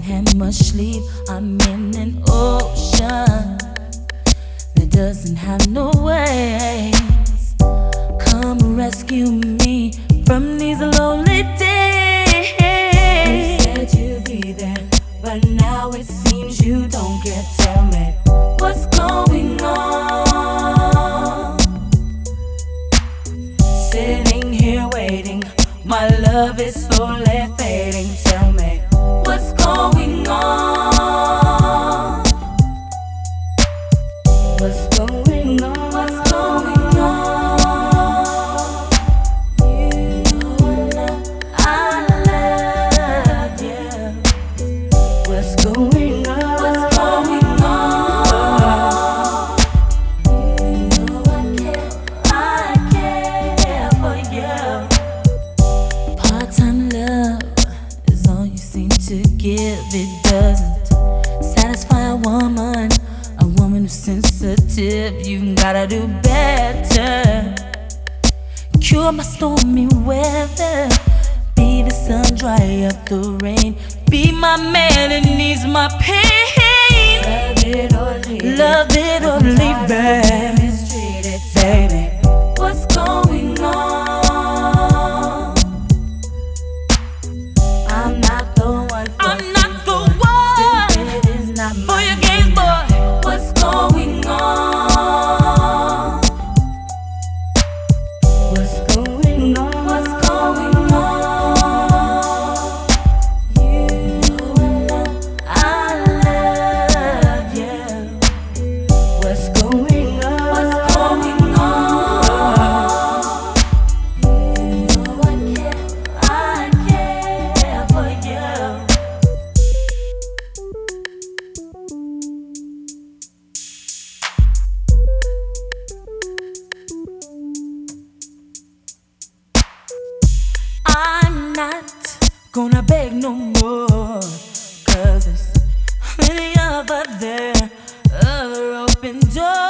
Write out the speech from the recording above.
had much sleep. I'm in an ocean that doesn't have no waves. Come rescue me from these lonely days. You said you'd be there, but now it seems you don't care. Tell me what's going on. Sitting here waiting, my love is slowly fading. Tell me what's going on. What's going on? What's going on? You know I love you. What's going on? What's going on? You know I care for you. Part-time love is all you seem to give. It doesn't satisfy a woman who's sensitive. You gotta do better. Cure my stormy weather. Be the sun, dry up the rain. Be my man that needs my pain. Love it or leave it. Mistreated, baby. What's going on? I'm not the one. I'm not the one. Stupid is not for your games, boy. What's going on? What's going on? What's going on? You know I love you. What's going on? What's going on? You know I care for you. I'm not gonna beg no more, 'cause there's many of other open doors.